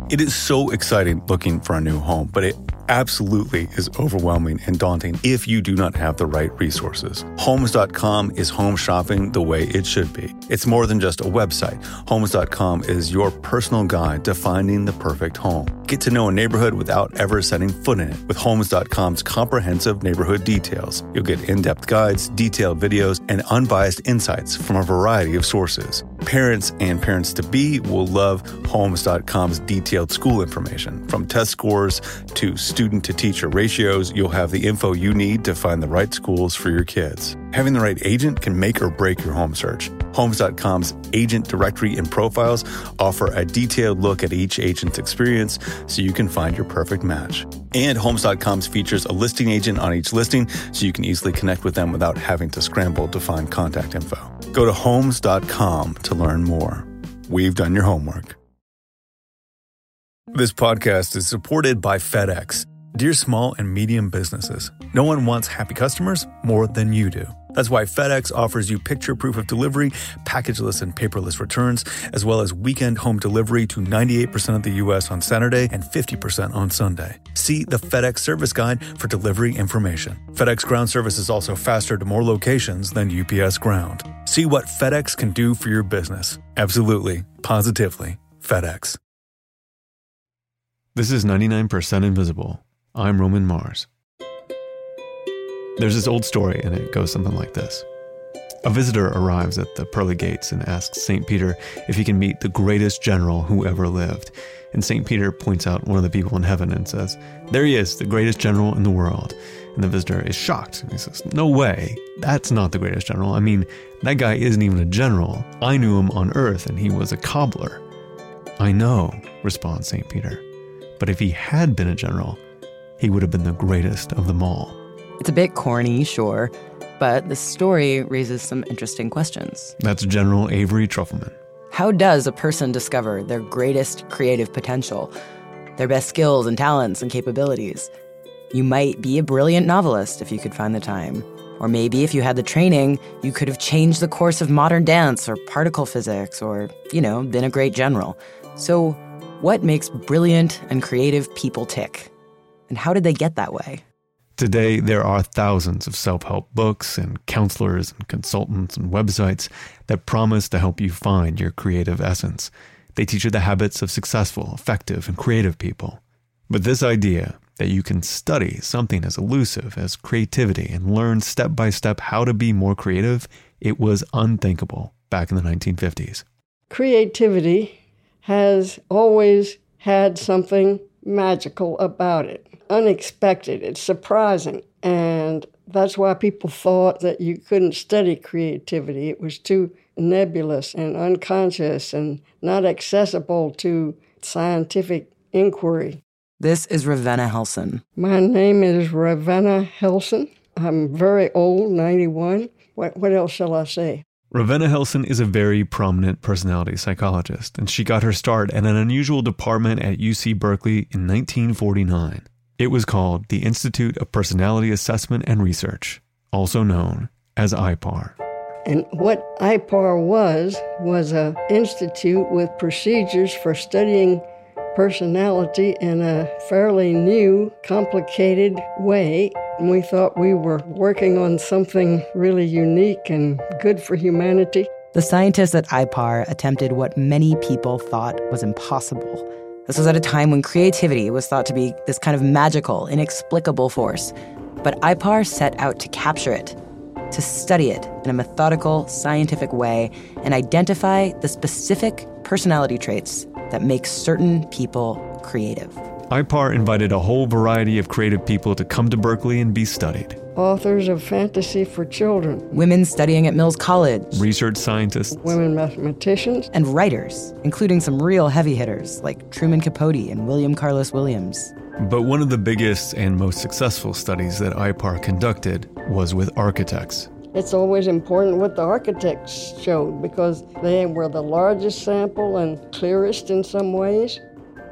It is so exciting looking for a new home, but it absolutely is overwhelming and daunting if you do not have the right resources. Homes.com is home shopping the way it should be. It's more than just a website. Homes.com is your personal guide to finding the perfect home. Get to know a neighborhood without ever setting foot in it. With Homes.com's comprehensive neighborhood details, you'll get in-depth guides, detailed videos, and unbiased insights from a variety of sources. Parents and parents-to-be will love Homes.com's detailed school information. From test scores to student-to-teacher ratios, you'll have the info you need to find the right schools for your kids. Having the right agent can make or break your home search. Homes.com's agent directory and profiles offer a detailed look at each agent's experience so you can find your perfect match. And Homes.com's features a listing agent on each listing so you can easily connect with them without having to scramble to find contact info. Go to Homes.com to learn more. We've done your homework. This podcast is supported by FedEx. Dear small and medium businesses, no one wants happy customers more than you do. That's why FedEx offers you picture proof of delivery, packageless and paperless returns, as well as weekend home delivery to 98% of the U.S. on Saturday and 50% on Sunday. See the FedEx service guide for delivery information. FedEx Ground service is also faster to more locations than UPS Ground. See what FedEx can do for your business. Absolutely, positively, FedEx. This is 99% Invisible. I'm Roman Mars. There's this old story, and it goes something like this. A visitor arrives at the pearly gates and asks St. Peter if he can meet the greatest general who ever lived. And St. Peter points out one of the people in heaven and says, "There he is, the greatest general in the world." And the visitor is shocked. He says, "No way, that's not the greatest general. I mean, that guy isn't even a general. I knew him on earth, and he was a cobbler." "I know," responds St. Peter. "But if he had been a general, he would have been the greatest of them all." It's a bit corny, sure, but the story raises some interesting questions. That's General Avery Trufelman. How does a person discover their greatest creative potential, their best skills and talents and capabilities? You might be a brilliant novelist if you could find the time. Or maybe if you had the training, you could have changed the course of modern dance or particle physics or, been a great general. So what makes brilliant and creative people tick? And how did they get that way? Today, there are thousands of self-help books and counselors and consultants and websites that promise to help you find your creative essence. They teach you the habits of successful, effective, and creative people. But this idea that you can study something as elusive as creativity and learn step by step how to be more creative, it was unthinkable back in the 1950s. Creativity has always had something magical about it. Unexpected, it's surprising, and that's why people thought that you couldn't study creativity. It was too nebulous and unconscious and not accessible to scientific inquiry. This is Ravenna Helson. My name is Ravenna Helson. I'm very old, 91. What else shall I say? Ravenna Helson is a very prominent personality psychologist, and she got her start at an unusual department at UC Berkeley in 1949. It was called the Institute of Personality Assessment and Research, also known as IPAR. And what IPAR was an institute with procedures for studying personality in a fairly new, complicated way. And we thought we were working on something really unique and good for humanity. The scientists at IPAR attempted what many people thought was impossible. This was at a time when creativity was thought to be this kind of magical, inexplicable force. But IPAR set out to capture it, to study it in a methodical, scientific way, and identify the specific personality traits that make certain people creative. IPAR invited a whole variety of creative people to come to Berkeley and be studied. Authors of fantasy for children. Women studying at Mills College. Research scientists. Women mathematicians. And writers, including some real heavy hitters like Truman Capote and William Carlos Williams. But one of the biggest and most successful studies that IPAR conducted was with architects. It's always important what the architects showed because they were the largest sample and clearest in some ways.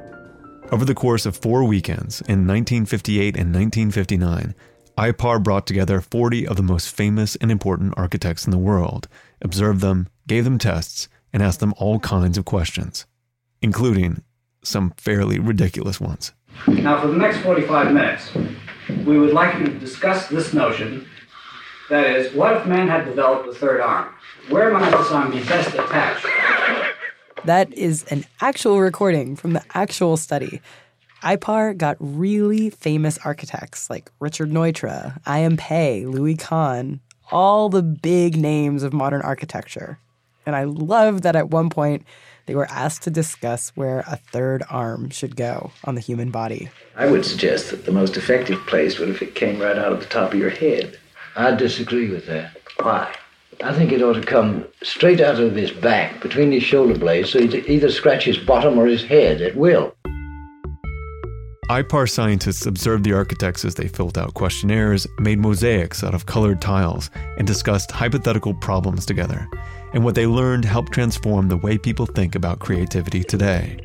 Over the course of 4 weekends in 1958 and 1959, IPAR brought together 40 of the most famous and important architects in the world, observed them, gave them tests, and asked them all kinds of questions, including, some fairly ridiculous ones. Now, for the next 45 minutes, we would like you to discuss this notion. That is, what if man had developed a third arm? Where might this arm be best attached? That is an actual recording from the actual study. IPAR got really famous architects like Richard Neutra, I.M. Pei, Louis Kahn, all the big names of modern architecture. And I love that at one point they were asked to discuss where a third arm should go on the human body. I would suggest that the most effective place would if it came right out of the top of your head. I disagree with that. Why? I think it ought to come straight out of his back, between his shoulder blades, so he'd either scratch his bottom or his head at will. IPAR scientists observed the architects as they filled out questionnaires, made mosaics out of colored tiles, and discussed hypothetical problems together. And what they learned helped transform the way people think about creativity today.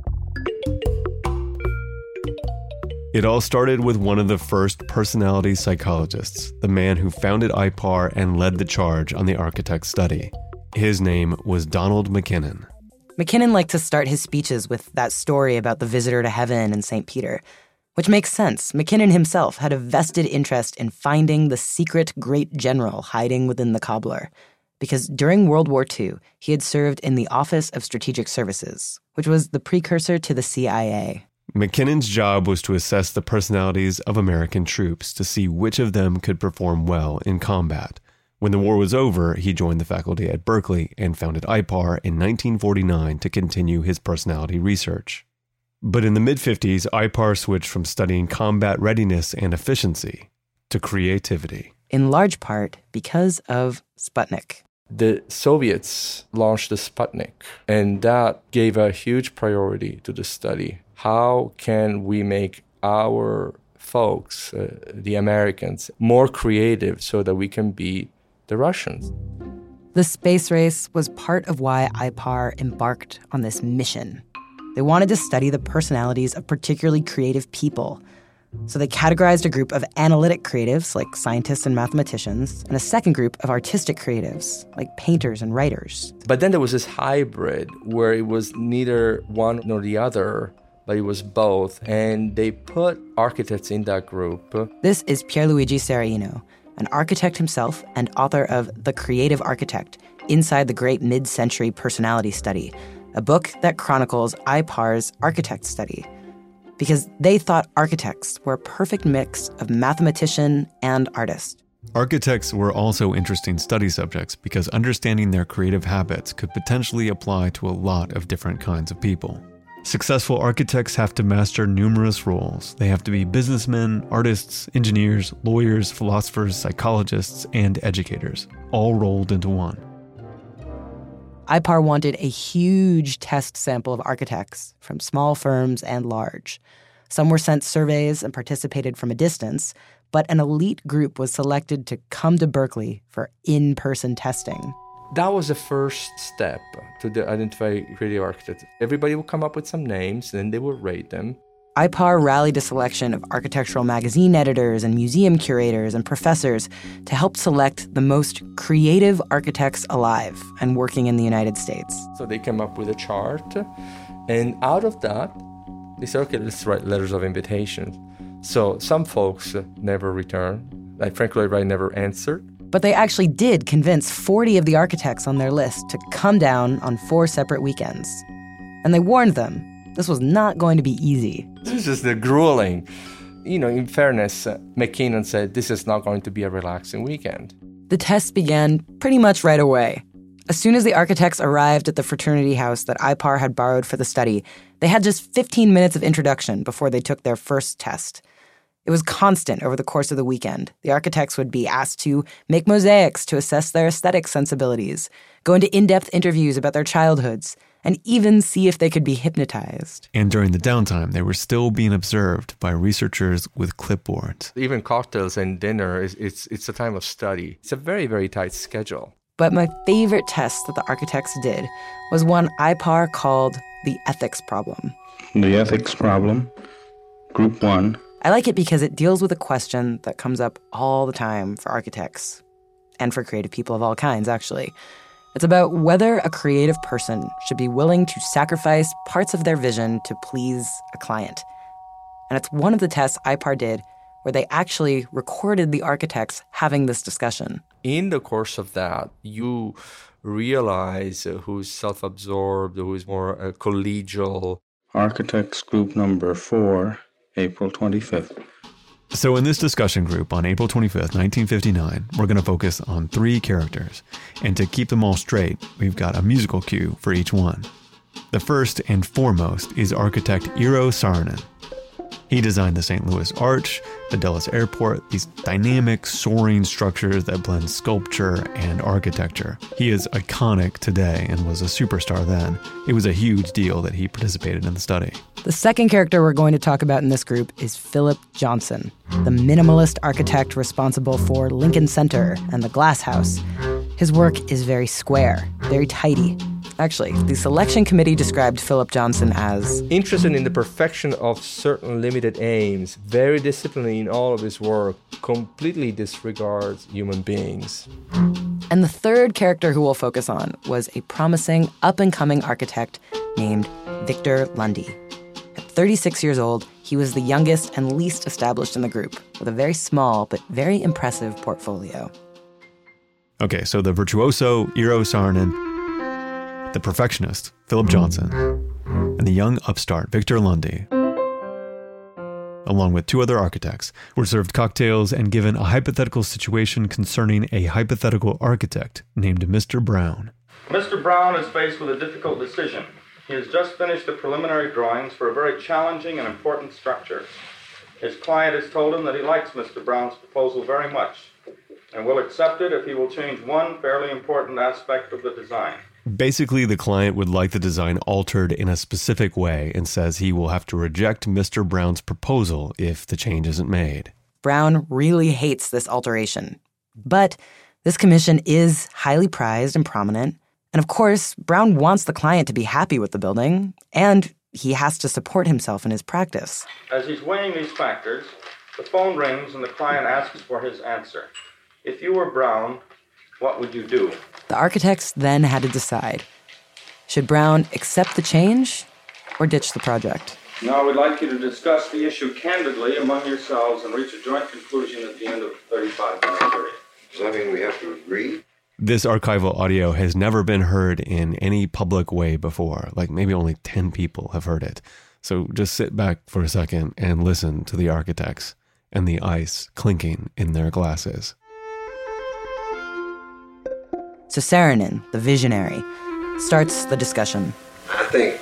It all started with one of the first personality psychologists, the man who founded IPAR and led the charge on the architect study. His name was Donald MacKinnon. MacKinnon liked to start his speeches with that story about the visitor to heaven and St. Peter, which makes sense. MacKinnon himself had a vested interest in finding the secret great general hiding within the cobbler, because during World War II, he had served in the Office of Strategic Services, which was the precursor to the CIA. MacKinnon's job was to assess the personalities of American troops to see which of them could perform well in combat. When the war was over, he joined the faculty at Berkeley and founded IPAR in 1949 to continue his personality research. But in the mid-50s, IPAR switched from studying combat readiness and efficiency to creativity. In large part because of Sputnik. The Soviets launched the Sputnik, and that gave a huge priority to the study. How can we make our folks, the Americans, more creative so that we can beat the Russians? The space race was part of why IPAR embarked on this mission. They wanted to study the personalities of particularly creative people. So they categorized a group of analytic creatives, like scientists and mathematicians, and a second group of artistic creatives, like painters and writers. But then there was this hybrid where it was neither one nor the other, but it was both. And they put architects in that group. This is Pierluigi Serraino, an architect himself and author of The Creative Architect, Inside the Great Mid-Century Personality Study, a book that chronicles IPAR's architect study. Because they thought architects were a perfect mix of mathematician and artist. Architects were also interesting study subjects because understanding their creative habits could potentially apply to a lot of different kinds of people. Successful architects have to master numerous roles. They have to be businessmen, artists, engineers, lawyers, philosophers, psychologists, and educators, all rolled into one. IPAR wanted a huge test sample of architects from small firms and large. Some were sent surveys and participated from a distance, but an elite group was selected to come to Berkeley for in-person testing. That was the first step to identify creative architects. Everybody would come up with some names, and they would rate them. IPAR rallied a selection of architectural magazine editors and museum curators and professors to help select the most creative architects alive and working in the United States. So they came up with a chart, and out of that, they said, okay, let's write letters of invitation. So some folks never returned. Like Frank Lloyd Wright never answered. But they actually did convince 40 of the architects on their list to come down on 4 separate weekends. And they warned them this was not going to be easy. This is the grueling. You know, in fairness, MacKinnon said this is not going to be a relaxing weekend. The tests began pretty much right away. As soon as the architects arrived at the fraternity house that IPAR had borrowed for the study, they had just 15 minutes of introduction before they took their first test. It was constant over the course of the weekend. The architects would be asked to make mosaics to assess their aesthetic sensibilities, go into in-depth interviews about their childhoods, and even see if they could be hypnotized. And during the downtime, they were still being observed by researchers with clipboards. Even cocktails and dinner, it's a time of study. It's a very, very tight schedule. But my favorite test that the architects did was one IPAR called the ethics problem. The ethics problem, group 1. I like it because it deals with a question that comes up all the time for architects, and for creative people of all kinds, actually. It's about whether a creative person should be willing to sacrifice parts of their vision to please a client. And it's one of the tests IPAR did where they actually recorded the architects having this discussion. In the course of that, you realize who's self-absorbed, who's more collegial. Architects group number 4, April 25th. So in this discussion group on April 25th, 1959, we're going to focus on 3 characters. And to keep them all straight, we've got a musical cue for each one. The first and foremost is architect Eero Saarinen. He designed the St. Louis Arch, the Dulles Airport, these dynamic, soaring structures that blend sculpture and architecture. He is iconic today and was a superstar then. It was a huge deal that he participated in the study. The second character we're going to talk about in this group is Philip Johnson, the minimalist architect responsible for Lincoln Center and the Glass House. His work is very square, very tidy. Actually, the selection committee described Philip Johnson as interested in the perfection of certain limited aims, very disciplined in all of his work, completely disregards human beings. And the third character who we'll focus on was a promising, up-and-coming architect named Victor Lundy. At 36 years old, he was the youngest and least established in the group, with a very small but very impressive portfolio. Okay, so the virtuoso Eero Saarinen, the perfectionist, Philip Johnson, and the young upstart, Victor Lundy, along with 2 other architects, were served cocktails and given a hypothetical situation concerning a hypothetical architect named Mr. Brown. Mr. Brown is faced with a difficult decision. He has just finished the preliminary drawings for a very challenging and important structure. His client has told him that he likes Mr. Brown's proposal very much and will accept it if he will change one fairly important aspect of the design. Basically, the client would like the design altered in a specific way and says he will have to reject Mr. Brown's proposal if the change isn't made. Brown really hates this alteration. But this commission is highly prized and prominent. And of course, Brown wants the client to be happy with the building, and he has to support himself in his practice. As he's weighing these factors, the phone rings and the client asks for his answer. If you were Brown, what would you do? The architects then had to decide. Should Brown accept the change or ditch the project? Now we'd like you to discuss the issue candidly among yourselves and reach a joint conclusion at the end of the 35-minute period. Does that mean we have to agree? This archival audio has never been heard in any public way before. Like maybe only 10 people have heard it. So just sit back for a second and listen to the architects and the ice clinking in their glasses. So Saarinen, the visionary, starts the discussion. I think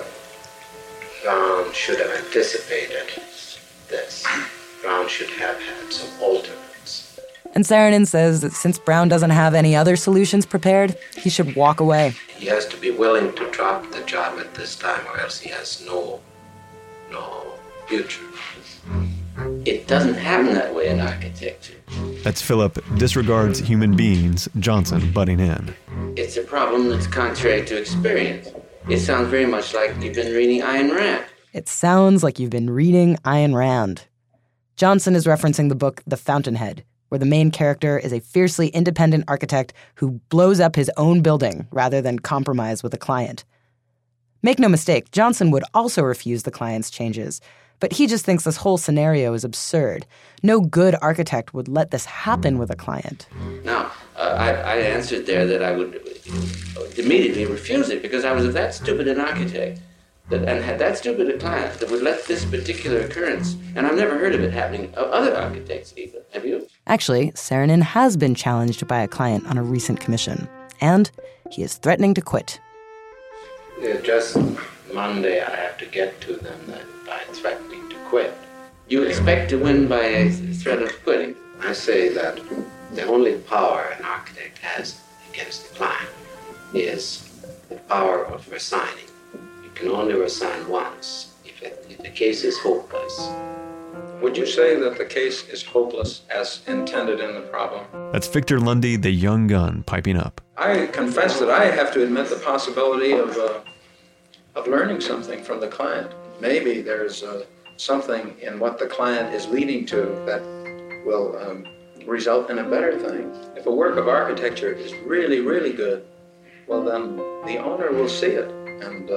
Brown should have anticipated this. Brown should have had some alternates. And Saarinen says that since Brown doesn't have any other solutions prepared, he should walk away. He has to be willing to drop the job at this time or else he has no future. It doesn't happen that way in architecture. That's Philip Disregards Human Beings Johnson butting in. It's a problem that's contrary to experience. It sounds very much like you've been reading Ayn Rand. It sounds like you've been reading Ayn Rand. Johnson is referencing the book The Fountainhead, where the main character is a fiercely independent architect who blows up his own building rather than compromise with a client. Make no mistake, Johnson would also refuse the client's changes, but he just thinks this whole scenario is absurd. No good architect would let this happen with a client. Now, I answered there that I would immediately refuse it because I was that stupid an architect and had that stupid a client that would let this particular occurrence, and I've never heard of it happening of other architects even. Have you? Actually, Saarinen has been challenged by a client on a recent commission, and he is threatening to quit. Just Monday I have to get to them by threatening to quit. You expect to win by a threat of quitting? I say that the only power an architect has against the client is the power of resigning. You can only resign once if the case is hopeless. Would you say that the case is hopeless as intended in the problem? That's Victor Lundy, the young gun, piping up. I confess that I have to admit the possibility of learning something from the client. Maybe there's something in what the client is leading to that will result in a better thing. If a work of architecture is really, really good, Well, then the owner will see it, and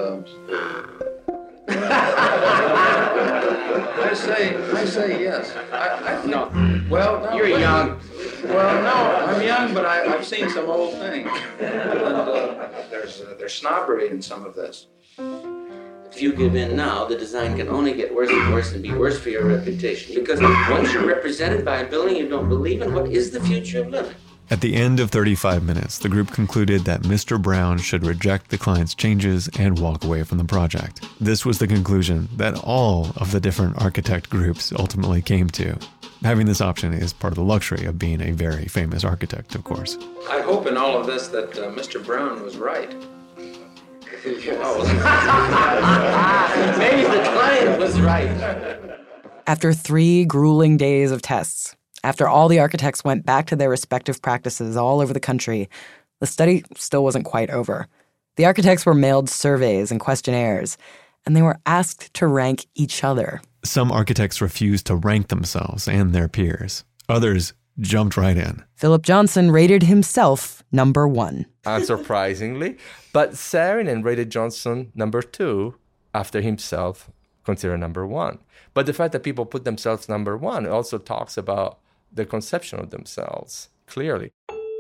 I say yes. No. Well, no, You're young. Well, no, I'm young, but I've seen some old things, and there's snobbery in some of this. If you give in now, the design can only get worse and worse and be worse for your reputation. Because once you're represented by a building you don't believe in, what is the future of living? At the end of 35 minutes, the group concluded that Mr. Brown should reject the client's changes and walk away from the project. This was the conclusion that all of the different architect groups ultimately came to. Having this option is part of the luxury of being a very famous architect, of course. I hope in all of this that Mr. Brown was right. Maybe the client was right. After 3 grueling days of tests, after all the architects went back to their respective practices all over the country, the study still wasn't quite over. The architects were mailed surveys and questionnaires, and they were asked to rank each other. Some architects refused to rank themselves and their peers. Others jumped right in. Philip Johnson rated himself number 1. Unsurprisingly. But Saarinen rated Johnson number 2 after himself considered number 1. But the fact that people put themselves number 1 also talks about the conception of themselves, clearly.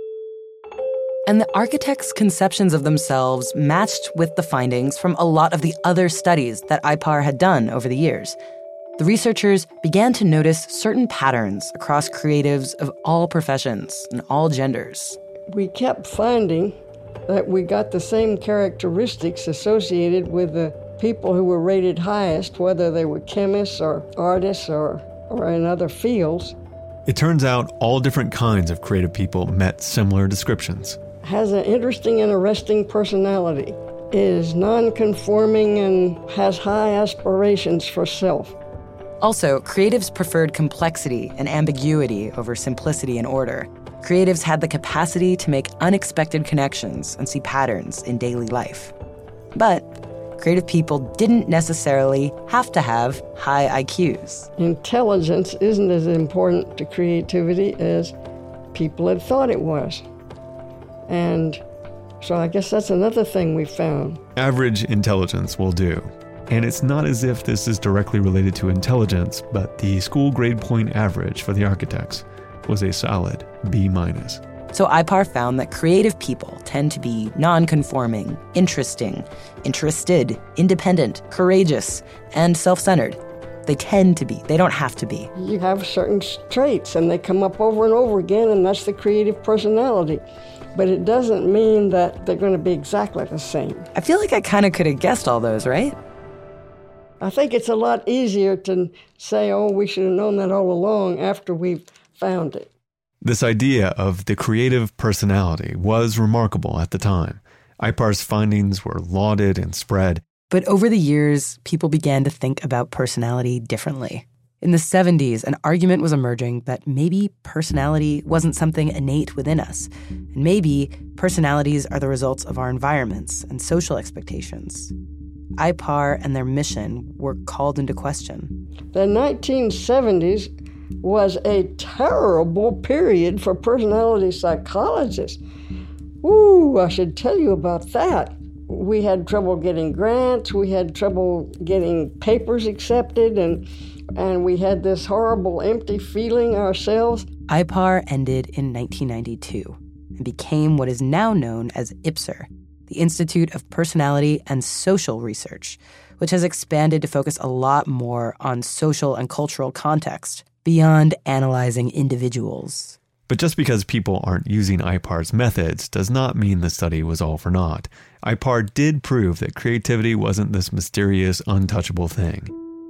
And the architects' conceptions of themselves matched with the findings from a lot of the other studies that IPAR had done over the years. The researchers began to notice certain patterns across creatives of all professions and all genders. We kept finding that we got the same characteristics associated with the people who were rated highest, whether they were chemists or artists or in other fields. It turns out all different kinds of creative people met similar descriptions. Has an interesting and arresting personality, is non-conforming and has high aspirations for self. Also, creatives preferred complexity and ambiguity over simplicity and order. Creatives had the capacity to make unexpected connections and see patterns in daily life. But creative people didn't necessarily have to have high IQs. Intelligence isn't as important to creativity as people had thought it was. And so I guess that's another thing we found. Average intelligence will do. And it's not as if this is directly related to intelligence, but the school grade point average for the architects was a solid B-. So IPAR found that creative people tend to be non-conforming, interesting, interested, independent, courageous, and self-centered. They tend to be. They don't have to be. You have certain traits, and they come up over and over again, and that's the creative personality. But it doesn't mean that they're going to be exactly the same. I feel like I kind of could have guessed all those, right? I think it's a lot easier to say, oh, we should have known that all along after we've found it. This idea of the creative personality was remarkable at the time. IPAR's findings were lauded and spread. But over the years, people began to think about personality differently. In the 70s, an argument was emerging that maybe personality wasn't something innate within us. And maybe personalities are the results of our environments and social expectations. IPAR and their mission were called into question. The 1970s was a terrible period for personality psychologists. Ooh, I should tell you about that. We had trouble getting grants, we had trouble getting papers accepted, and we had this horrible empty feeling ourselves. IPAR ended in 1992 and became what is now known as IPSR, the Institute of Personality and Social Research, which has expanded to focus a lot more on social and cultural context, beyond analyzing individuals. But just because people aren't using IPAR's methods does not mean the study was all for naught. IPAR did prove that creativity wasn't this mysterious, untouchable thing.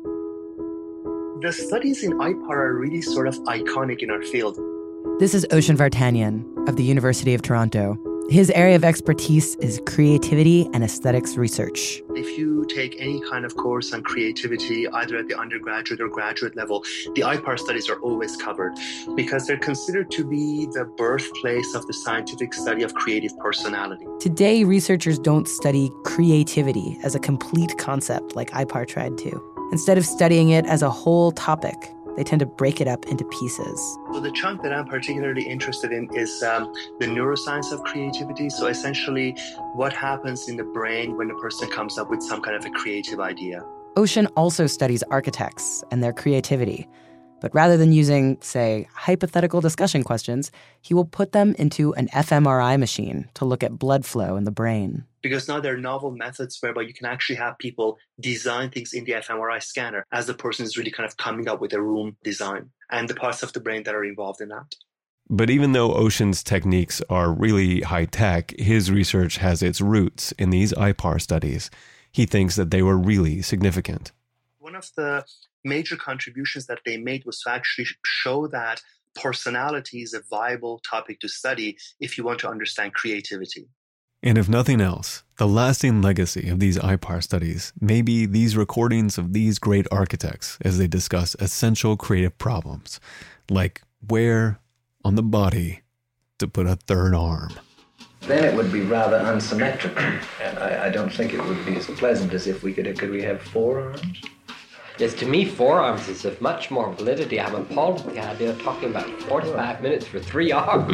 The studies in IPAR are really sort of iconic in our field. This is Oshin Vartanian of the University of Toronto. His area of expertise is creativity and aesthetics research. If you take any kind of course on creativity, either at the undergraduate or graduate level, the IPAR studies are always covered because they're considered to be the birthplace of the scientific study of creative personality. Today, researchers don't study creativity as a complete concept like IPAR tried to. Instead of studying it as a whole topic, they tend to break it up into pieces. So the chunk that I'm particularly interested in is the neuroscience of creativity. So essentially, what happens in the brain when a person comes up with some kind of a creative idea. Ocean also studies architects and their creativity. But rather than using, say, hypothetical discussion questions, he will put them into an fMRI machine to look at blood flow in the brain. Because now there are novel methods whereby you can actually have people design things in the fMRI scanner as the person is really kind of coming up with a room design and the parts of the brain that are involved in that. But even though Ocean's techniques are really high-tech, his research has its roots in these IPAR studies. He thinks that they were really significant. One of the major contributions that they made was to actually show that personality is a viable topic to study if you want to understand creativity. And if nothing else, the lasting legacy of these IPAR studies may be these recordings of these great architects as they discuss essential creative problems, like where on the body to put a third arm. Then it would be rather unsymmetrical, and I don't think it would be as pleasant as if we could we have 4 arms? Yes, to me, 4 arms is of much more validity. I'm appalled at the idea of talking about 45 minutes for 3 arms.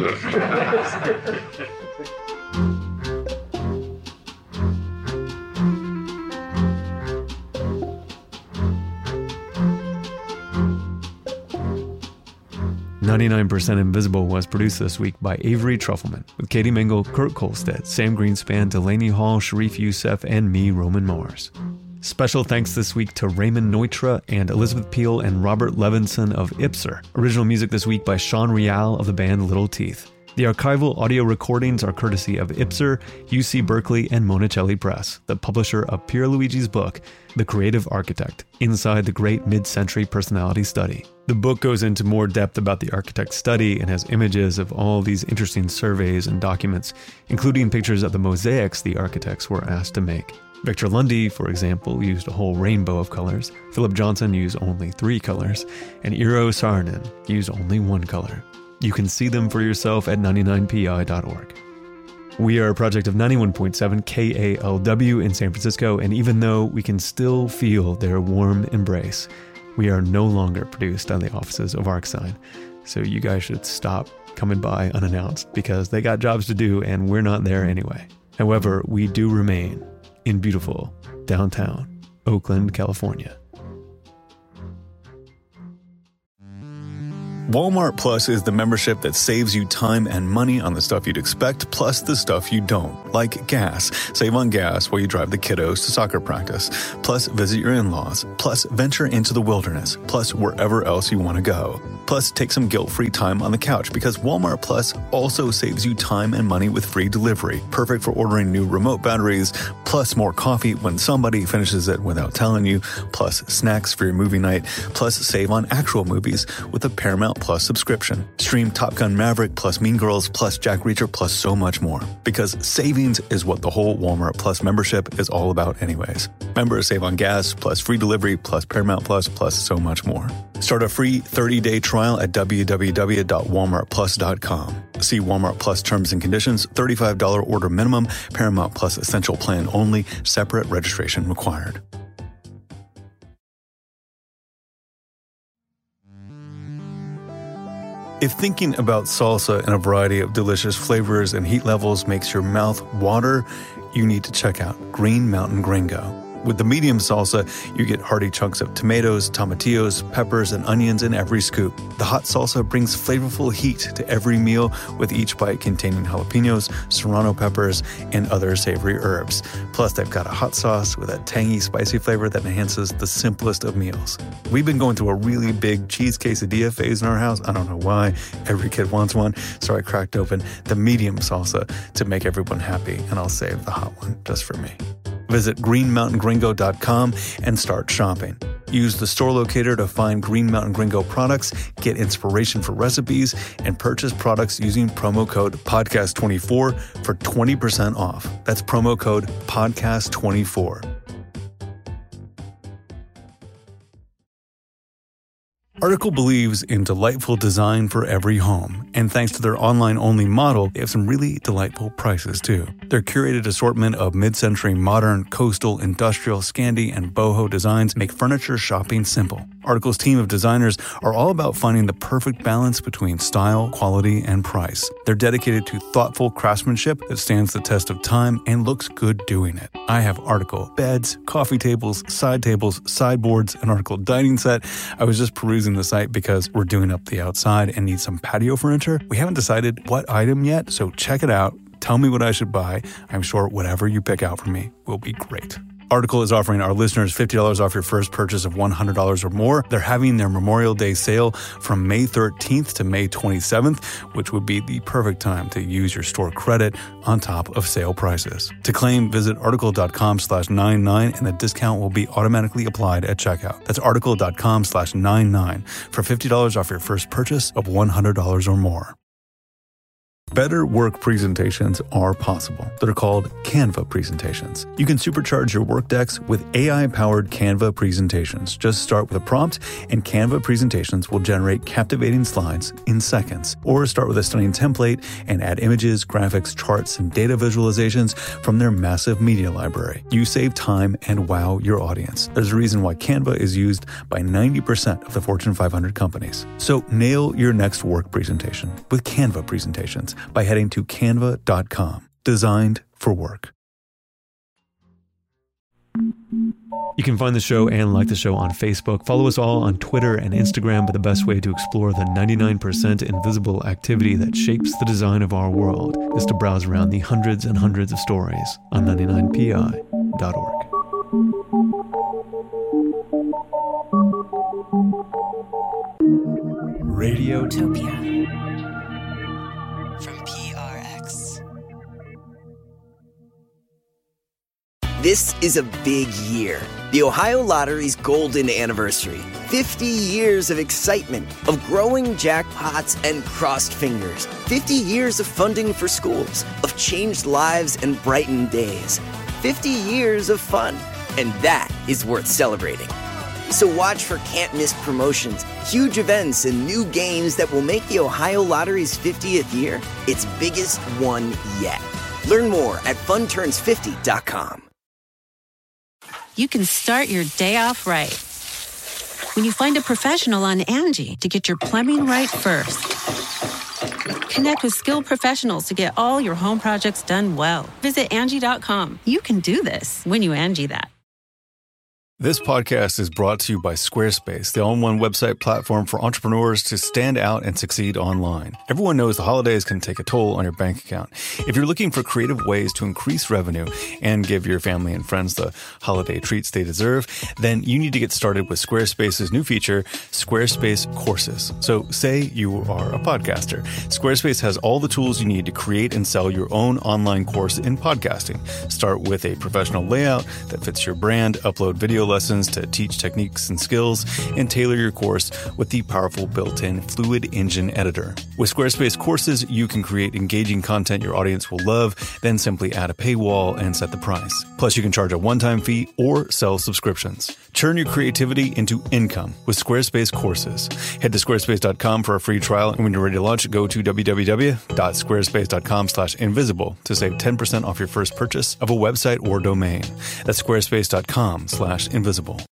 99% Invisible was produced this week by Avery Trufelman, with Katie Mingle, Kurt Kolstedt, Sam Greenspan, Delaney Hall, Sharif Youssef, and me, Roman Mars. Special thanks this week to Raymond Neutra and Elizabeth Peel and Robert Levinson of Ipser. Original music this week by Sean Rial of the band Little Teeth. The archival audio recordings are courtesy of Ipser, UC Berkeley, and Monticelli Press, the publisher of Pierluigi's book, The Creative Architect, Inside the Great Mid-Century Personality Study. The book goes into more depth about the architect's study and has images of all these interesting surveys and documents, including pictures of the mosaics the architects were asked to make. Victor Lundy, for example, used a whole rainbow of colors. Philip Johnson used only 3 colors, and Eero Saarinen used only 1 color. You can see them for yourself at 99pi.org. We are a project of 91.7 KALW in San Francisco, and even though we can still feel their warm embrace, we are no longer produced on the offices of ArcSign. So you guys should stop coming by unannounced because they got jobs to do and we're not there anyway. However, we do remain in beautiful downtown Oakland, California. Walmart Plus is the membership that saves you time and money on the stuff you'd expect, plus the stuff you don't, like gas. Save on gas while you drive the kiddos to soccer practice, plus visit your in-laws, plus venture into the wilderness, plus wherever else you want to go. Plus take some guilt-free time on the couch because Walmart Plus also saves you time and money with free delivery, perfect for ordering new remote batteries, plus more coffee when somebody finishes it without telling you, plus snacks for your movie night, plus save on actual movies with a Paramount Plus subscription. Stream Top Gun Maverick plus Mean Girls plus Jack Reacher plus so much more. Because savings is what the whole Walmart Plus membership is all about anyways. Members save on gas plus free delivery plus Paramount Plus so much more. Start a free 30-day trial at www.walmartplus.com. See Walmart Plus terms and conditions, $35 order minimum, Paramount Plus essential plan only, separate registration required. If thinking about salsa in a variety of delicious flavors and heat levels makes your mouth water, you need to check out Green Mountain Gringo. With the medium salsa, you get hearty chunks of tomatoes, tomatillos, peppers, and onions in every scoop. The hot salsa brings flavorful heat to every meal, with each bite containing jalapenos, serrano peppers, and other savory herbs. Plus, they've got a hot sauce with a tangy, spicy flavor that enhances the simplest of meals. We've been going through a really big cheese quesadilla phase in our house. I don't know why. Every kid wants one, so I cracked open the medium salsa to make everyone happy, and I'll save the hot one just for me. Visit greenmountaingringo.com and start shopping. Use the store locator to find Green Mountain Gringo products, get inspiration for recipes, and purchase products using promo code PODCAST24 for 20% off. That's promo code PODCAST24. Article believes in delightful design for every home, and thanks to their online-only model, they have some really delightful prices too. Their curated assortment of mid-century modern, coastal, industrial, Scandi, and boho designs make furniture shopping simple. Article's team of designers are all about finding the perfect balance between style, quality, and price. They're dedicated to thoughtful craftsmanship that stands the test of time and looks good doing it. I have Article beds, coffee tables, side tables, sideboards, an Article dining set. I was just perusing the site because we're doing up the outside and need some patio furniture. We haven't decided what item yet, so check it out. Tell me what I should buy. I'm sure whatever you pick out for me will be great. Article is offering our listeners $50 off your first purchase of $100 or more. They're having their Memorial Day sale from May 13th to May 27th, which would be the perfect time to use your store credit on top of sale prices. To claim, visit article.com/99 and the discount will be automatically applied at checkout. That's article.com/99 for $50 off your first purchase of $100 or more. Better work presentations are possible. They're called Canva presentations. You can supercharge your work decks with AI-powered Canva presentations. Just start with a prompt, and Canva presentations will generate captivating slides in seconds. Or start with a stunning template and add images, graphics, charts, and data visualizations from their massive media library. You save time and wow your audience. There's a reason why Canva is used by 90% of the Fortune 500 companies. So nail your next work presentation with Canva presentations by heading to canva.com. Designed for work. You can find the show and like the show on Facebook. Follow us all on Twitter and Instagram, but the best way to explore the 99% invisible activity that shapes the design of our world is to browse around the hundreds and hundreds of stories on 99pi.org. Radiotopia. From PRX. This is a big year. The Ohio Lottery's golden anniversary. 50 years of excitement, of growing jackpots and crossed fingers. 50 years of funding for schools, of changed lives and brightened days. 50 years of fun, and that is worth celebrating. So watch for can't-miss promotions, huge events, and new games that will make the Ohio Lottery's 50th year its biggest one yet. Learn more at funturns50.com. You can start your day off right when you find a professional on Angie to get your plumbing right first. Connect with skilled professionals to get all your home projects done well. Visit Angie.com. You can do this when you Angie that. This podcast is brought to you by Squarespace, the all-in-one website platform for entrepreneurs to stand out and succeed online. Everyone knows the holidays can take a toll on your bank account. If you're looking for creative ways to increase revenue and give your family and friends the holiday treats they deserve, then you need to get started with Squarespace's new feature, Squarespace Courses. So say you are a podcaster. Squarespace has all the tools you need to create and sell your own online course in podcasting. Start with a professional layout that fits your brand, upload video lessons to teach techniques and skills, and tailor your course with the powerful built-in Fluid Engine editor. With Squarespace Courses, you can create engaging content your audience will love, then simply add a paywall and set the price. Plus, you can charge a one-time fee or sell subscriptions. Turn your creativity into income with Squarespace Courses. Head to squarespace.com for a free trial, and when you're ready to launch, go to www.squarespace.com/invisible to save 10% off your first purchase of a website or domain. That's squarespace.com/invisible.